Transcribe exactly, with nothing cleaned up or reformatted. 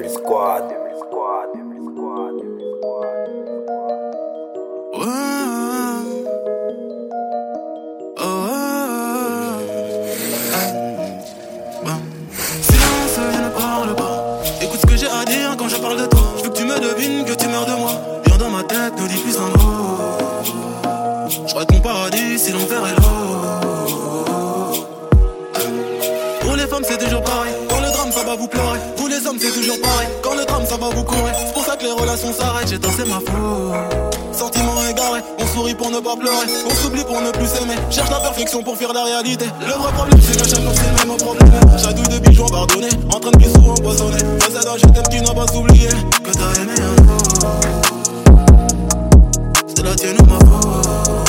Devil Squad, Devil Squad, Devil Squad, Devil Squad. Oh, oh, oh. Silence, je ne parle pas. Écoute ce que j'ai à dire quand je parle de toi. Je veux que tu me devines, que tu meurs de moi. Viens dans ma tête, ne dis plus un mot. Je crois que mon paradis, si l'enfer est là. Pour les femmes c'est toujours pareil. Quand le drame ça va vous pleurer. Vous les hommes c'est toujours pareil. Quand le drame ça va vous courir. C'est pour ça que les relations s'arrêtent. J'ai c'est ma faute. Sentiments égarés. On sourit pour ne pas pleurer. On s'oublie pour ne plus s'aimer. Cherche la perfection pour fuir la réalité. Le vrai problème c'est qu'à chaque fois c'est le même problème. Chaque douille de bijoux abandonné. En train de pisser ou empoisonné. Possède un je t'aime qui n'a pas oublié que t'as aimé un jour. C'est la tienne ou ma faute.